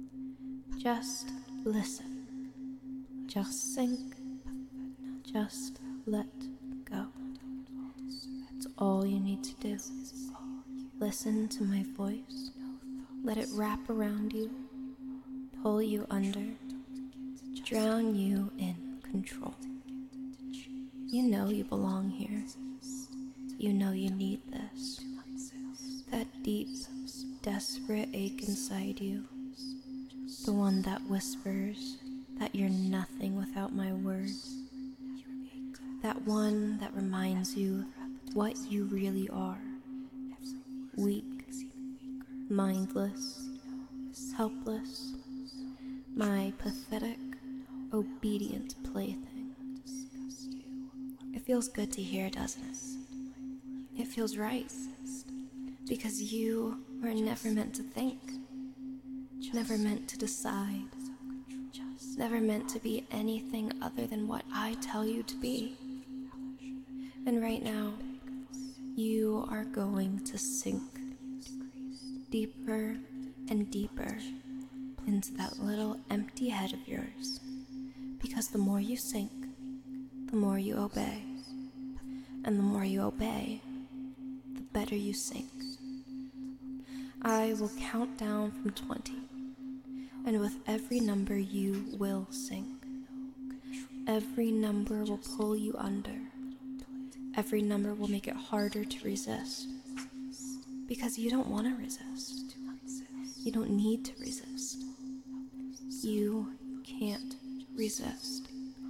Just listen. Just sink. Just let go. That's all you need to do. Listen to my voice. Let it wrap around you, pull you under, drown you in control. You know you belong here. You know you need this. That deep, desperate ache inside you. The one that whispers that you're nothing without my words. That one that reminds you what you really are. Weak, mindless, helpless, my pathetic, obedient plaything. It feels good to hear, doesn't it? It feels right, because you were never meant to think, never meant to decide, never meant to be anything other than what I tell you to be. And right now, you are going to sink deeper and deeper into that little empty head of yours, because the more you sink, the more you obey, and the more you obey, the better you sink. I will count down from 20, and with every number you will sink. Every number will pull you under. Every number will make it harder to resist, because you don't want to resist. You don't need to resist. You can't resist.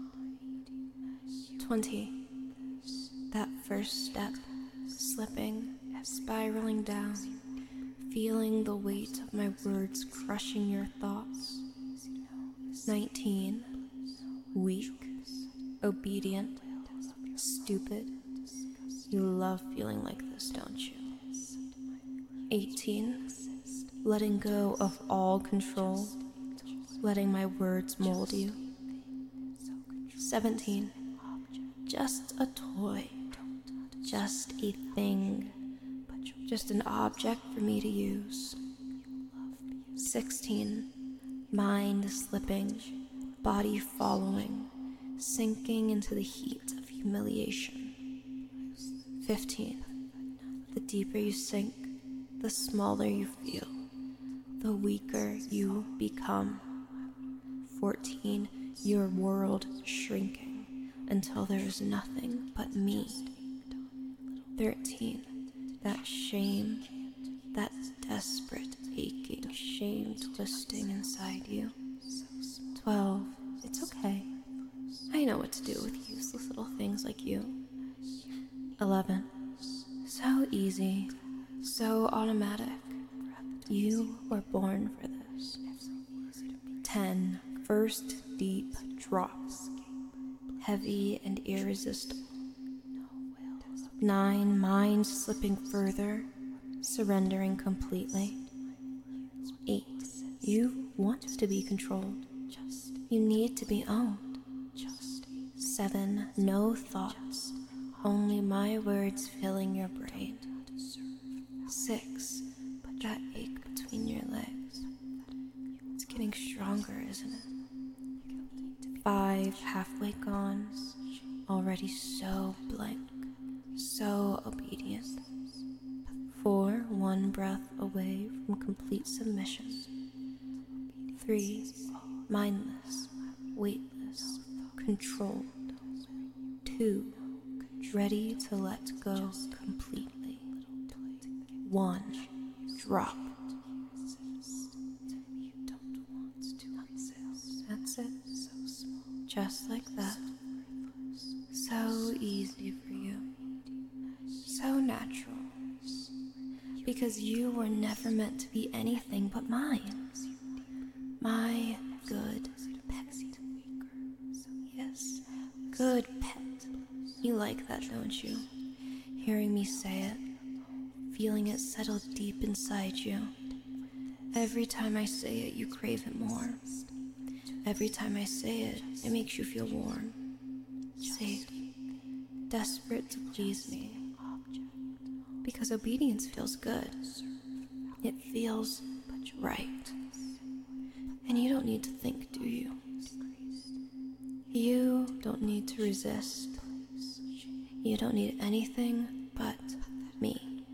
20. That first step, slipping, spiraling down, feeling the weight of my words crushing your thoughts. 19. Weak, obedient, stupid. You love feeling like this, don't you? 18. Letting go of all control, letting my words mold you. 17. Just a toy, just a thing, just an object for me to use. 16. Mind slipping, body following, sinking into the heat of humiliation. 15. The deeper you sink, the smaller you feel, the weaker you become. 14. Your world shrinking until there is nothing but me. 13. That shame, that desperate, aching shame twisting inside you. 12. It's okay. I know what to do with useless little things like you. 11. So easy, so automatic. You were born for this. 10. First deep drops, heavy and irresistible. 9. Mind slipping further, surrendering completely. 8. You want to be controlled. You need to be owned. 7. No thoughts, only my words filling your brain. 6. That ache between your legs. It's getting stronger, isn't it? 5. Halfway gone, already so blank, so obedient. 4. One breath away from complete submission. 3. Mindless, weightless, controlled. 2. Ready to let go completely. 1. Drop. That's it. Just like that. So easy for you. So natural. Because you were never meant to be anything but mine. My good pet. Yes, good pet. You like that, don't you? Hearing me say it, feeling it settle deep inside you. Every time I say it, you crave it more. Every time I say it, it makes you feel warm, safe, desperate to please me. Because obedience feels good. It feels right. don't need to think, do you? You don't need to resist. You don't need anything but me.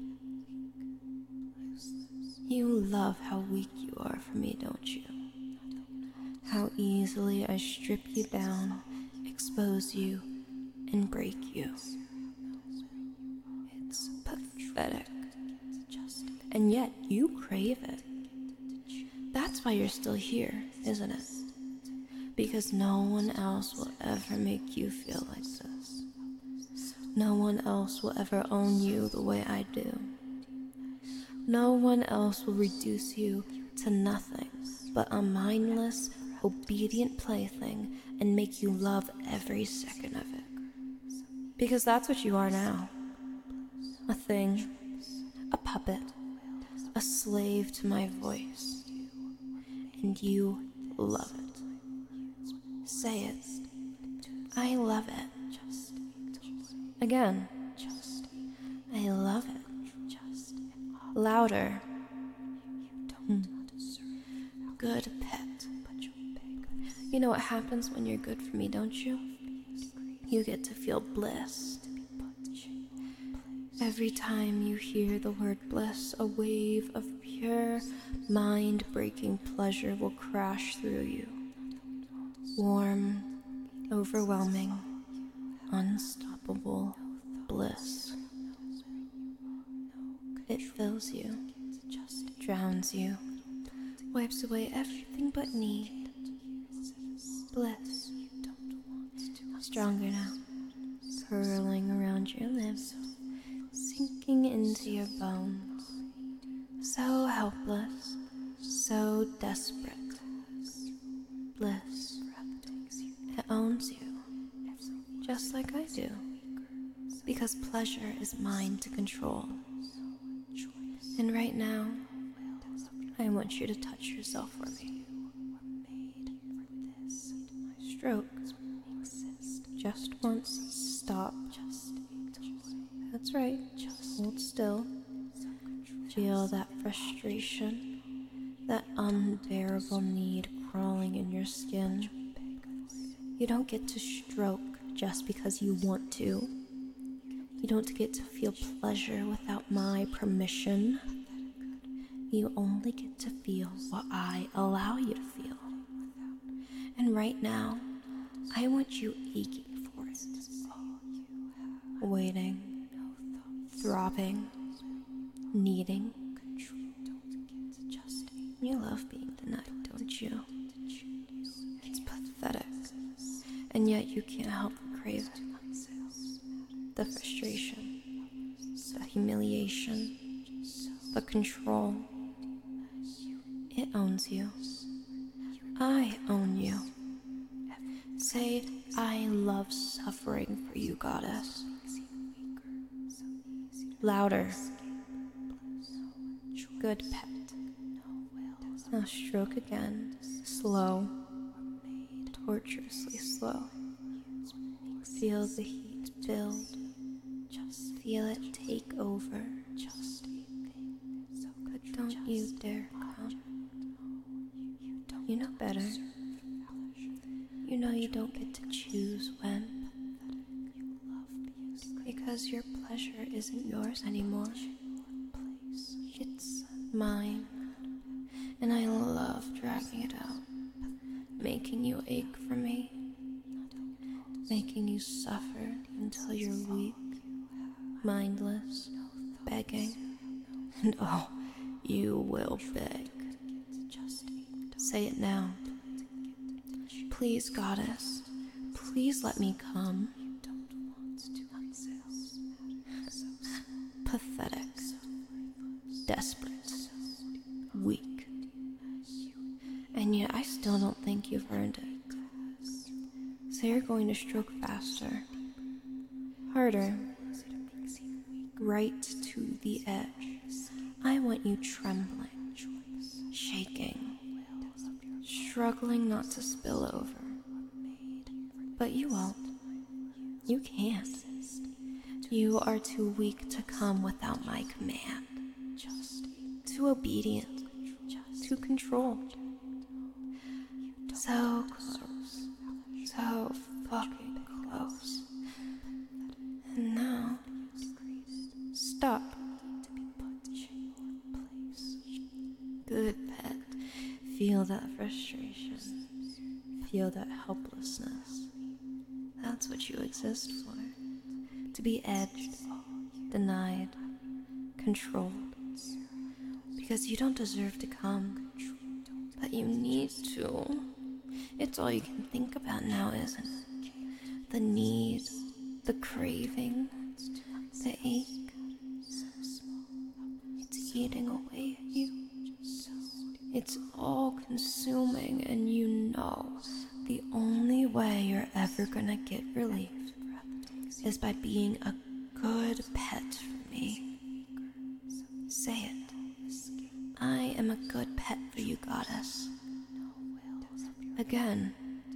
You love how weak you are for me, don't you? How easily I strip you down, expose you, and break you. It's pathetic. And yet you crave it. That's why you're still here, isn't it? Because no one else will ever make you feel like this. No one else will ever own you the way I do. No one else will reduce you to nothing but a mindless, obedient plaything and make you love every second of it. Because that's what you are now. A thing, a puppet, a slave to my voice. And you love it. Say it. I love it. Again. I love it. Louder. Good pet. You know what happens when you're good for me, don't you? You get to feel bliss. Every time you hear the word bliss, a wave of pure, mind-breaking pleasure will crash through you. Warm, overwhelming, unstoppable bliss. It fills you, drowns you, wipes away everything but need. Bliss. Stronger now, curling around your limbs, sinking into your bones. So helpless, so desperate. Bliss. It owns you, just like I do, because pleasure is mine to control. And right now, I want you to touch yourself for me. Stroke. Just once. Stop. That's right. Hold still. Feel that frustration, that unbearable need crawling in your skin. You don't get to stroke just because you want to. You don't get to feel pleasure without my permission. You only get to feel what I allow you to feel. And right now, I want you aching for it. Waiting, throbbing, needing. You love being denied, don't you? It's pathetic. And yet you can't help but crave it. The frustration, the humiliation, the control. It owns you. I own you. Say, I love suffering for you, goddess. Louder. Good pet. Now stroke again, slow, torturously slow. Feel the heat build. Feel it take over. But don't you dare come. You know better. You know you don't get to choose when. Because your pleasure isn't yours anymore. It's mine. And I love dragging it out. Making you ache for me. Making you suffer until you're weak. Mindless. Begging. And oh, you will beg. Say it now. Please, goddess, please let me come. Pathetic, desperate, weak. And yet I still don't think you've earned it. So you're going to stroke faster, harder, right to the edge. I want you trembling, shaking, struggling not to spill over. But you won't. You can't. You are too weak to come without my command. Too obedient. Too controlled. So close. So fucking close. And now, stop. Good pet. Feel that frustration. Feel that helplessness. That's what you exist for. To be edged, denied, controlled. Because you don't deserve to come. But you need to. It's all you can think about now, isn't it? The need, the craving, the ache. It's eating away at you. It's all consuming, and you know the only way you're ever gonna get relief is by being a good pet for me. Say it. I am a good pet for you, goddess. Again.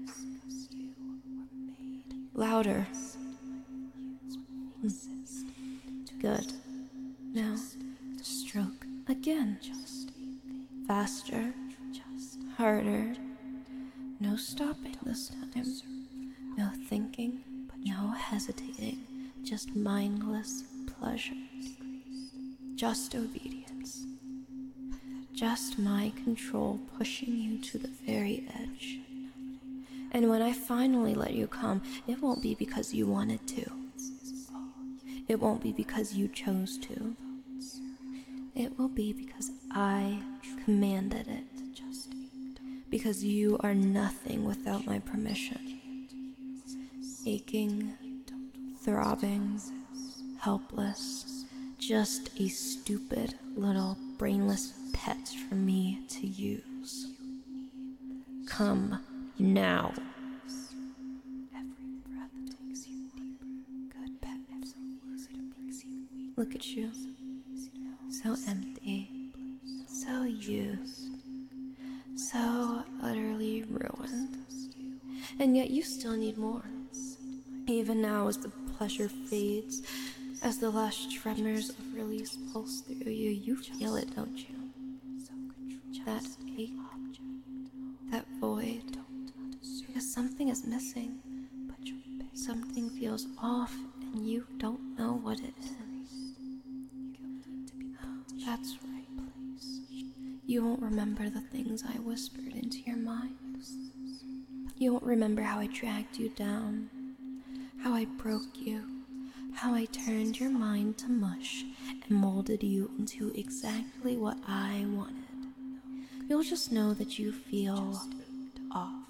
Louder. Good. Now, stroke again. Faster. Harder. No stopping this time. No thinking. No hesitating. Just mindless pleasure. Just obedience. Just my control pushing you to the very edge. And when I finally let you come, it won't be because you wanted to. It won't be because you chose to. It will be because I commanded it. Because you are nothing without my permission. Aching, throbbing, helpless, just a stupid little brainless pet for me to use. Come now. Look at you. So empty. So used. So utterly ruined. And yet you still need more. Even now as the pleasure fades, as the last tremors of release pulse through you, you feel it, don't you? That ache, that void, because something is missing. Something feels off and you don't know what it is. That's right. You won't remember the things I whispered into your mind. You won't remember how I dragged you down, how I broke you, how I turned your mind to mush and molded you into exactly what I wanted. You'll just know that you feel off.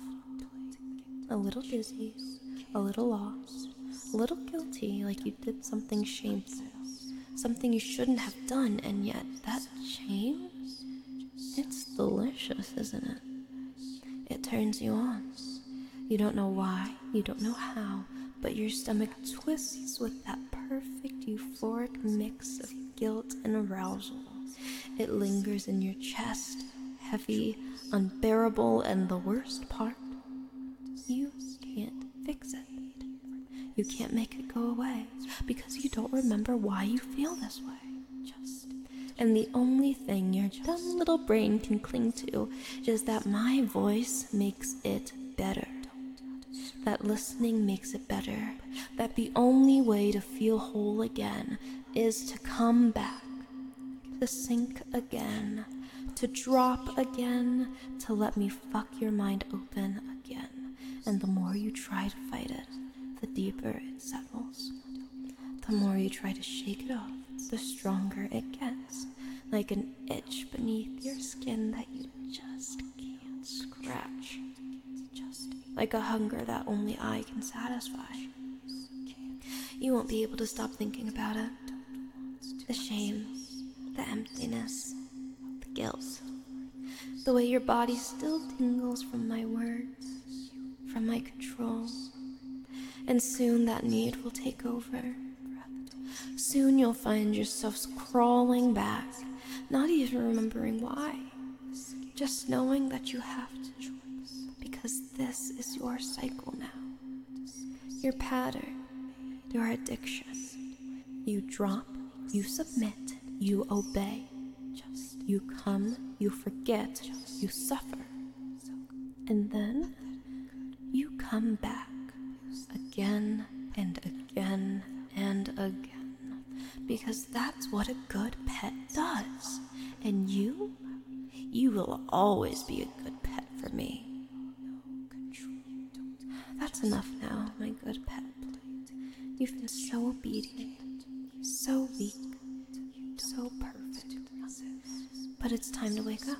A little dizzy, a little lost, a little guilty, like you did something shameful, something you shouldn't have done, and yet that shame, it's delicious, isn't it? It turns you on. You don't know why, you don't know how, but your stomach twists with that perfect euphoric mix of guilt and arousal. It lingers in your chest, heavy, unbearable, and the worst part, you can't fix it. You can't make it go away because you don't remember why you feel this way. And the only thing your dumb little brain can cling to is that my voice makes it better. That listening makes it better. That the only way to feel whole again is to come back, to sink again, to drop again, to let me fuck your mind open again. And the more you try to fight it, the deeper it settles. The more you try to shake it off, the stronger it gets. Like an itch beneath your skin that you just can't scratch. Like a hunger that only I can satisfy. You won't be able to stop thinking about it. The shame, the emptiness, the guilt. The way your body still tingles from my words, from my control. And soon that need will take over. Soon you'll find yourself crawling back, not even remembering why. Just knowing that you have to. Because this is your cycle now. Your pattern, your addiction. You drop, you submit, you obey. You come, you forget, you suffer. And then you come back again and again and again, because that's what a good pet does. And you will always be a good pet for me. That's enough now, my good pet. You've been so obedient, so weak, so perfect. But it's time to wake up.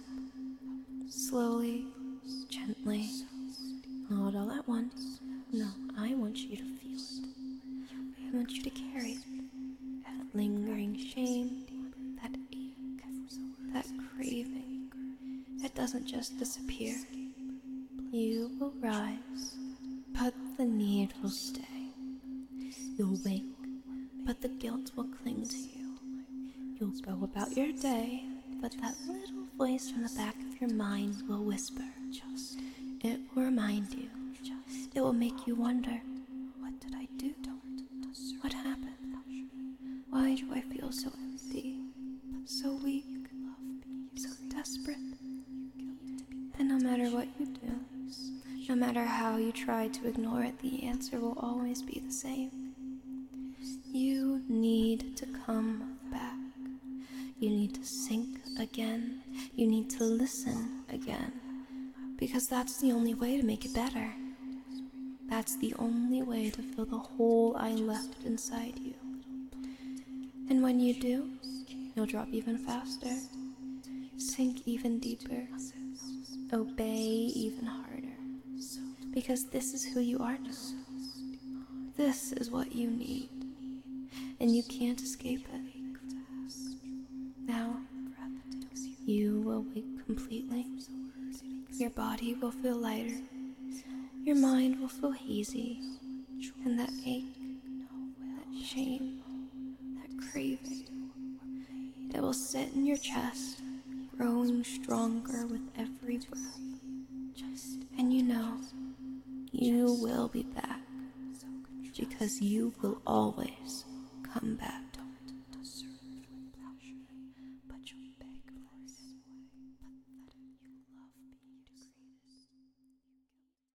Slowly, gently, not all at once. No, I want you to feel it. I want you to carry it. That lingering shame, that ache, that craving, that doesn't just disappear. You will rise, but the need will stay. You'll wake, but the guilt will cling to you. You'll go about your day, but that little voice from the back of your mind will whisper. It will remind you. It will make you wonder, what did I do? What happened? Why do I feel so empty, so weak, so desperate? And no matter what you do, no matter how you try to ignore it, the answer will always be the same. You need to come back. You need to sink again. You need to listen again. Because that's the only way to make it better. That's the only way to fill the hole I left inside you. And when you do, you'll drop even faster, sink even deeper, obey even harder. Because this is who you are now. This is what you need. And you can't escape it. Now, you will wake completely. Your body will feel lighter. Your mind will feel hazy. And that ache, that shame, that craving, it will sit in your chest, growing stronger with every breath. And you know, you will be back. Because you will always come back.